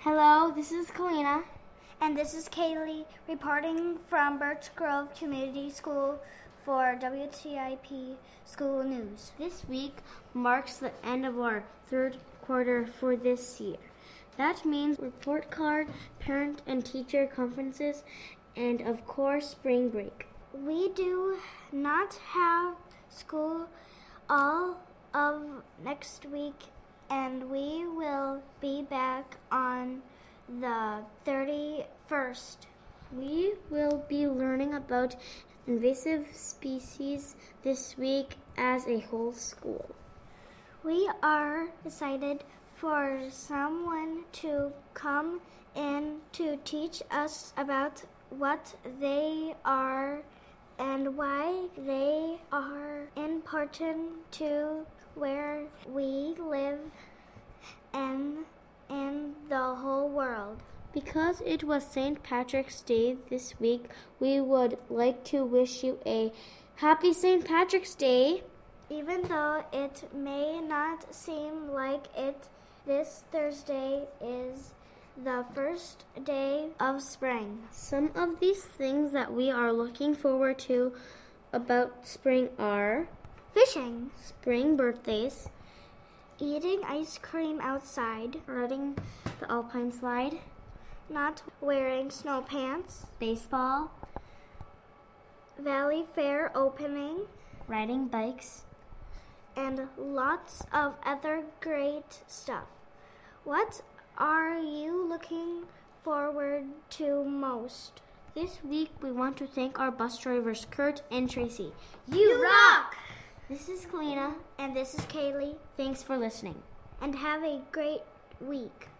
Hello, this is Kalina. And this is Kaylee reporting from Birch Grove Community School for WTIP School News. This week marks the end of our third quarter for this year. That means report card, parent and teacher conferences, and of course, spring break. We do not have school all of next week, and we will be back on the 31st. We will be learning about invasive species this week as a whole school. We are excited for someone to come in to teach us about what they are and why they are important to where we live and in the whole world. Because it was St. Patrick's Day this week, we would like to wish you a happy St. Patrick's Day. Even though it may not seem like it, this Thursday is the first day of spring. Some of these things that we are looking forward to about spring are fishing, spring birthdays, eating ice cream outside, riding the alpine slide, not wearing snow pants, baseball, Valley Fair opening, riding bikes, and lots of other great stuff. What are you looking forward to most? This week we want to thank our bus drivers Kurt and Tracy. You rock! This is Kalina. And this is Kaylee. Thanks for listening. And have a great week.